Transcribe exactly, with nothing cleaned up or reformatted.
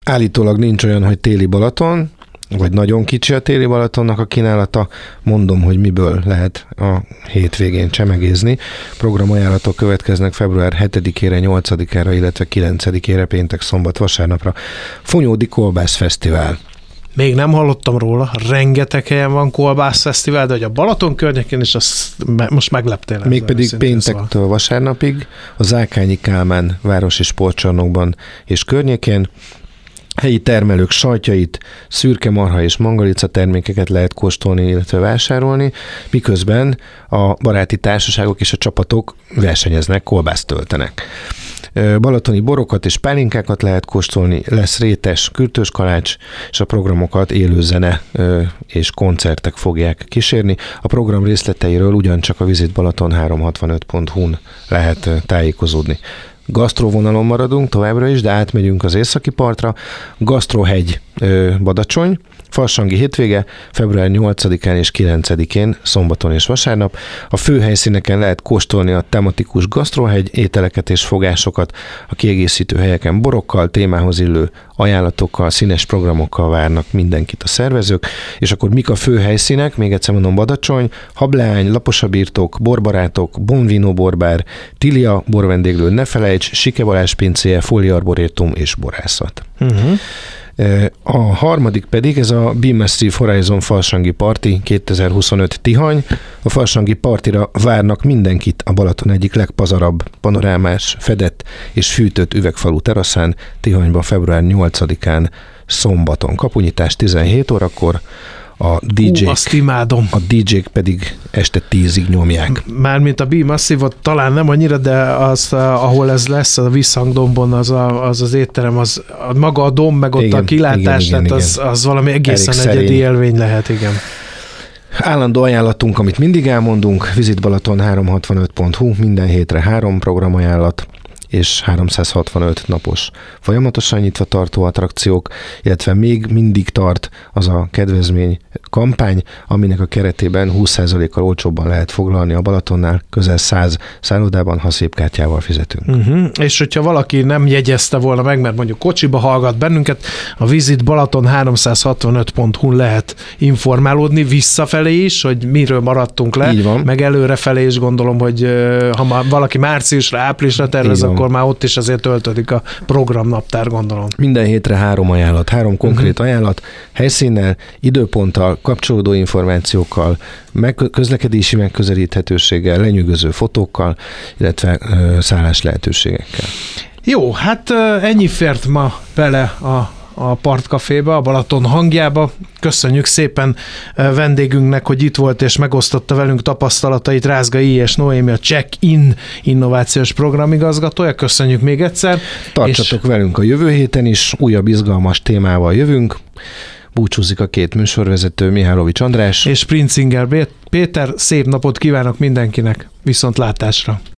Állítólag nincs olyan, hogy téli Balaton, vagy nagyon kicsi a téli Balatonnak a kínálata. Mondom, hogy miből lehet a hétvégén csemegézni. Programajánlatok következnek február hetedikére, nyolcadikára, illetve kilencedikére, péntek, szombat, vasárnapra. Fonyódi Kolbász Fesztivál. Még nem hallottam róla, rengeteg helyen van kolbászfesztivál, de hogy a Balaton környékén is azt most megleptél. Mégpedig péntektől szóval. vasárnapig a Zákányi Kálmán városi sportcsarnokban és környékén helyi termelők sajtjait, szürke marha és mangalica termékeket lehet kóstolni, illetve vásárolni, miközben a baráti társaságok és a csapatok versenyeznek, kolbászt töltenek. Balatoni borokat és pálinkákat lehet kóstolni, lesz rétes, kürtős kalács, és a programokat élő zene és koncertek fogják kísérni. A program részleteiről ugyancsak a Visit Balaton háromszázhatvanöt pont hu-n lehet tájékozódni. Gasztróvonalon maradunk továbbra is, de átmegyünk az északi partra. Gasztróhegy Badacsony, Farsangi hétvége, február nyolcadikán és kilencedikén, szombaton és vasárnap. A fő helyszíneken lehet kóstolni a tematikus gasztróhegy ételeket és fogásokat, a kiegészítő helyeken borokkal, témához illő ajánlatokkal, színes programokkal várnak mindenkit a szervezők. És akkor mik a fő helyszínek? Még egyszer mondom, Badacsony, Hableány, Laposabirtok, Borbarátok, Bonvino borbár, Tilia borvendéglő, ne felejts, Sike Balázs pincéje, Fóliarborétum és borászat. Uh-huh. A harmadik pedig ez a Be Massive Horizon Farsangi Party kétezer-huszonöt Tihany. A Farsangi Partira várnak mindenkit a Balaton egyik legpazarabb, panorámás, fedett és fűtött üvegfalú teraszán Tihanyban február nyolcadikán szombaton. Kapunyítás tizenhét órakor, a dé jék, Ú, azt imádom. A dé jék pedig este tízig nyomják. Mármint a Be Massive-ot talán nem annyira, de az, ahol ez lesz, a Visszhangdombon az, a, az az étterem, az a maga a domb, meg ott igen, a kilátás, igen, tehát igen, az, az valami egészen egyedi élmény lehet, igen. Állandó ajánlatunk, amit mindig elmondunk, Visit Balaton háromszázhatvanöt pont hu, minden hétre három programajánlat, és háromszázhatvanöt napos folyamatosan nyitva tartó attrakciók, illetve még mindig tart az a kedvezmény kampány, aminek a keretében húsz százalékkal olcsóbban lehet foglalni a Balatonnál, közel száz szállodában, ha szép kártyával fizetünk. Uh-huh. És hogyha valaki nem jegyezte volna meg, mert mondjuk kocsiba hallgat bennünket, a Visit Balaton háromszázhatvanöt pont hu lehet informálódni visszafelé is, hogy miről maradtunk le, meg előrefelé is gondolom, hogy ha ma valaki márciusra, áprilisra tervez, akkor már ott is azért töltődik a programnaptár, gondolom. Minden hétre három ajánlat, három konkrét uh-huh. ajánlat, helyszínnel, időponttal, kapcsolódó információkkal, meg, közlekedési megközelíthetőséggel, lenyűgöző fotókkal, illetve ö, szállás lehetőségekkel. Jó, hát ennyi fért ma bele a a Partcaféba, a Balaton hangjába. Köszönjük szépen vendégünknek, hogy itt volt és megosztotta velünk tapasztalatait. Rázgai és Noémi, a Check-in innovációs programigazgatója. Köszönjük még egyszer. Tartsatok és... velünk a jövő héten is, újabb izgalmas témával jövünk. Búcsúzik a két műsorvezető, Mihálovics András és Princinger Péter. Szép napot kívánok mindenkinek, viszontlátásra!